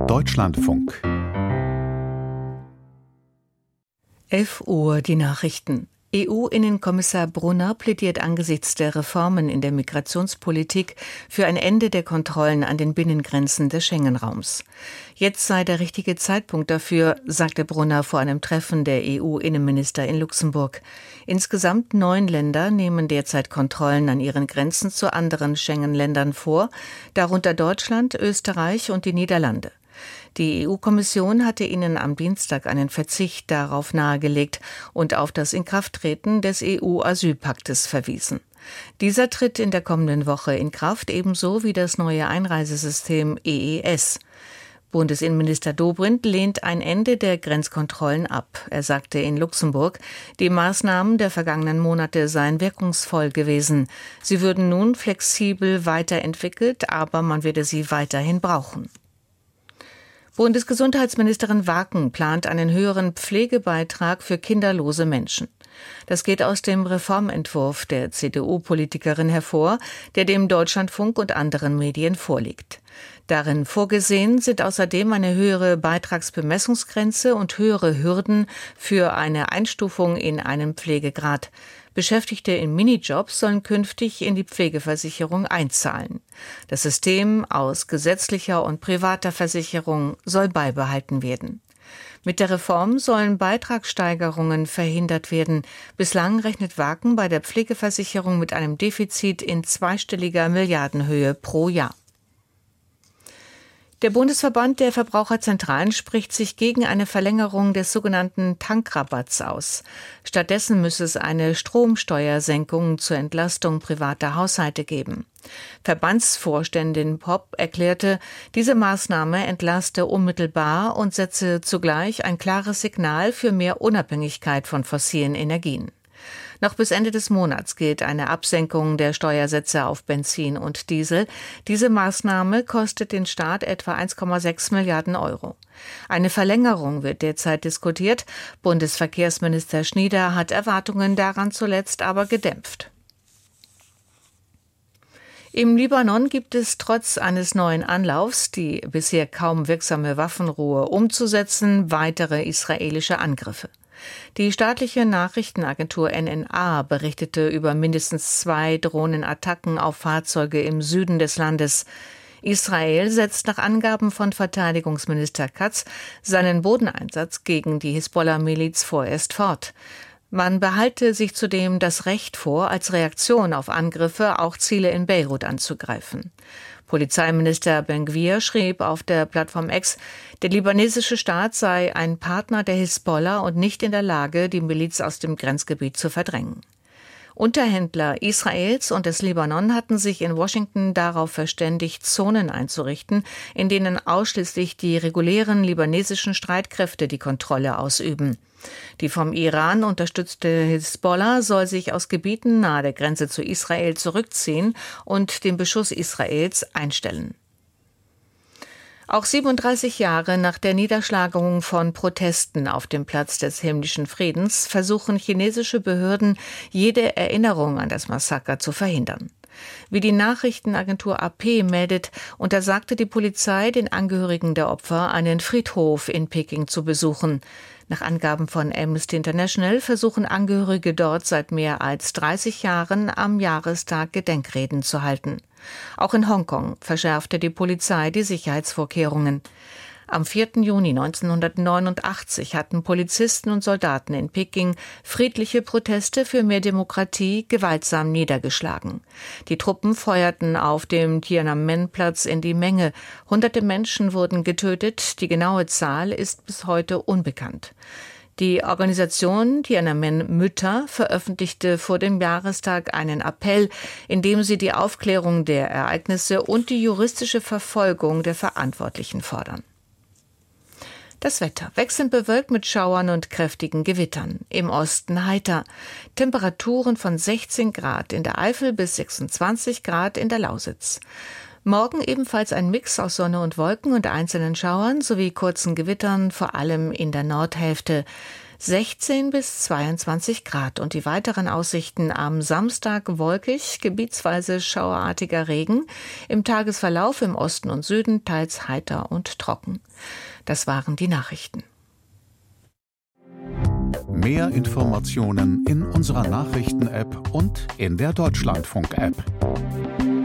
Deutschlandfunk. 11 Uhr die Nachrichten. EU-Innenkommissar Brunner plädiert angesichts der Reformen in der Migrationspolitik für ein Ende der Kontrollen an den Binnengrenzen des Schengen-Raums. Jetzt sei der richtige Zeitpunkt dafür, sagte Brunner vor einem Treffen der EU-Innenminister in Luxemburg. Insgesamt 9 Länder nehmen derzeit Kontrollen an ihren Grenzen zu anderen Schengen-Ländern vor, darunter Deutschland, Österreich und die Niederlande. Die EU-Kommission hatte ihnen am Dienstag einen Verzicht darauf nahegelegt und auf das Inkrafttreten des EU-Asylpaktes verwiesen. Dieser tritt in der kommenden Woche in Kraft, ebenso wie das neue Einreisesystem EES. Bundesinnenminister Dobrindt lehnt ein Ende der Grenzkontrollen ab. Er sagte in Luxemburg, die Maßnahmen der vergangenen Monate seien wirkungsvoll gewesen. Sie würden nun flexibel weiterentwickelt, aber man werde sie weiterhin brauchen. Bundesgesundheitsministerin Waken plant einen höheren Pflegebeitrag für kinderlose Menschen. Das geht aus dem Reformentwurf der CDU-Politikerin hervor, der dem Deutschlandfunk und anderen Medien vorliegt. Darin vorgesehen sind außerdem eine höhere Beitragsbemessungsgrenze und höhere Hürden für eine Einstufung in einen Pflegegrad. Beschäftigte in Minijobs sollen künftig in die Pflegeversicherung einzahlen. Das System aus gesetzlicher und privater Versicherung soll beibehalten werden. Mit der Reform sollen Beitragssteigerungen verhindert werden. Bislang rechnet Waken bei der Pflegeversicherung mit einem Defizit in zweistelliger Milliardenhöhe pro Jahr. Der Bundesverband der Verbraucherzentralen spricht sich gegen eine Verlängerung des sogenannten Tankrabatts aus. Stattdessen müsse es eine Stromsteuersenkung zur Entlastung privater Haushalte geben. Verbandsvorständin Popp erklärte, diese Maßnahme entlaste unmittelbar und setze zugleich ein klares Signal für mehr Unabhängigkeit von fossilen Energien. Noch bis Ende des Monats gilt eine Absenkung der Steuersätze auf Benzin und Diesel. Diese Maßnahme kostet den Staat etwa 1,6 Milliarden Euro. Eine Verlängerung wird derzeit diskutiert. Bundesverkehrsminister Schnieder hat Erwartungen daran zuletzt aber gedämpft. Im Libanon gibt es trotz eines neuen Anlaufs, die bisher kaum wirksame Waffenruhe umzusetzen, weitere israelische Angriffe. Die staatliche Nachrichtenagentur NNA berichtete über mindestens 2 Drohnenattacken auf Fahrzeuge im Süden des Landes. Israel setzt nach Angaben von Verteidigungsminister Katz seinen Bodeneinsatz gegen die Hisbollah-Miliz vorerst fort. Man behalte sich zudem das Recht vor, als Reaktion auf Angriffe auch Ziele in Beirut anzugreifen. Polizeiminister Ben-Gvir schrieb auf der Plattform X, der libanesische Staat sei ein Partner der Hisbollah und nicht in der Lage, die Miliz aus dem Grenzgebiet zu verdrängen. Unterhändler Israels und des Libanon hatten sich in Washington darauf verständigt, Zonen einzurichten, in denen ausschließlich die regulären libanesischen Streitkräfte die Kontrolle ausüben. Die vom Iran unterstützte Hisbollah soll sich aus Gebieten nahe der Grenze zu Israel zurückziehen und den Beschuss Israels einstellen. Auch 37 Jahre nach der Niederschlagung von Protesten auf dem Platz des himmlischen Friedens versuchen chinesische Behörden, jede Erinnerung an das Massaker zu verhindern. Wie die Nachrichtenagentur AP meldet, untersagte die Polizei den Angehörigen der Opfer, einen Friedhof in Peking zu besuchen. Nach Angaben von Amnesty International versuchen Angehörige dort seit mehr als 30 Jahren am Jahrestag Gedenkreden zu halten. Auch in Hongkong verschärfte die Polizei die Sicherheitsvorkehrungen. Am 4. Juni 1989 hatten Polizisten und Soldaten in Peking friedliche Proteste für mehr Demokratie gewaltsam niedergeschlagen. Die Truppen feuerten auf dem Tiananmen-Platz in die Menge. Hunderte Menschen wurden getötet. Die genaue Zahl ist bis heute unbekannt. Die Organisation Tiananmen Mütter veröffentlichte vor dem Jahrestag einen Appell, in dem sie die Aufklärung der Ereignisse und die juristische Verfolgung der Verantwortlichen fordern. Das Wetter: wechselnd bewölkt mit Schauern und kräftigen Gewittern. Im Osten heiter. Temperaturen von 16 Grad in der Eifel bis 26 Grad in der Lausitz. Morgen ebenfalls ein Mix aus Sonne und Wolken und einzelnen Schauern sowie kurzen Gewittern, vor allem in der Nordhälfte. 16 bis 22 Grad und die weiteren Aussichten am Samstag wolkig, gebietsweise schauerartiger Regen, im Tagesverlauf im Osten und Süden teils heiter und trocken. Das waren die Nachrichten. Mehr Informationen in unserer Nachrichten-App und in der Deutschlandfunk-App.